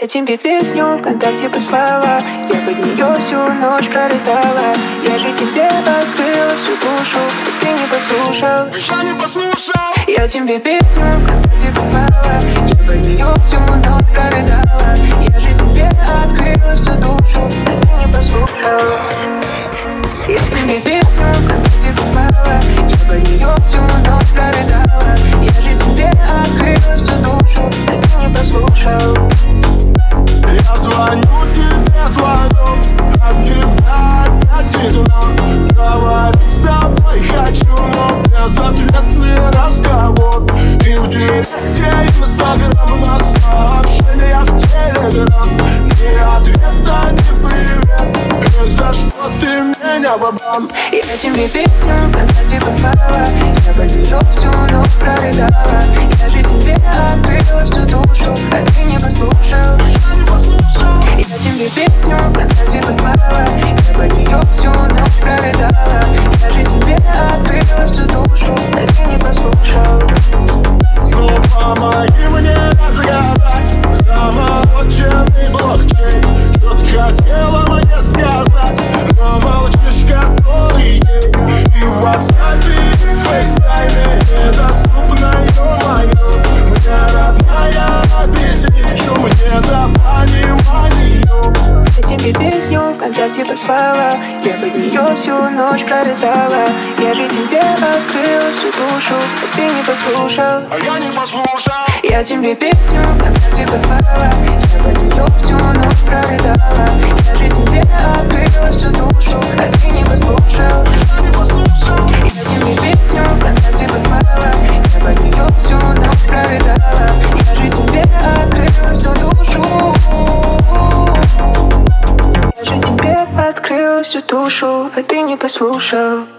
Я тебе песню ВКонтакте послала, я под нее всю ночь пролетала. Я же тебе открыла всю душу, и ты не послушал. Я не послушал. Я тебе песню ВКонтакте послала, я под нее всю ночь пролетала. Я же тебе открыла всю душу, и ты не послушал. Я тебе песню ВКонтакте послала, я под нее всю ночь пролетала. Я же тебе открыла всю душу, и ты не послушал. Я звоню тебе звонок, от тебя опять сигнал. Говорить с тобой хочу, но безответный разговор. И в директе Инстаграм, на сообщения в Телеграм. Ни ответа, ни привет, и за что ты меня в обман? Я тебе песню ВКонтакте послала, я под нее всю ночь пролетала. Я же тебе открыла всю душу, а ты не послушал. Я тебе песню ВКонтакте послала, я под нее всю ночь пролетала. Я же тебе открыла всю душу, а ты не послушал. Ну помоги мне разгадать замороченный блокчейн. Что ты хотела мне сказать, но молчишь который день. И в WhatsApp, и в FaceTime недоступно, ё-моё. Мне родная, объясни, в чем недопонимание. Я тебе песню ВКонтакте послала, я под нее всю ночь пролетала. Я же тебе открыла всю душу, а ты не послушал. А я не послушал. Я тебе песню ВКонтакте послала, я под нее всю ночь пролетала. Я же тебе открыла всю душу, а ты не послушал. Я тебе песню ВКонтакте послала, я под нее всю ночь пролетала. Я же тебе открыла всю душу. Я же тебе открыла всю душу, а ты не послушал.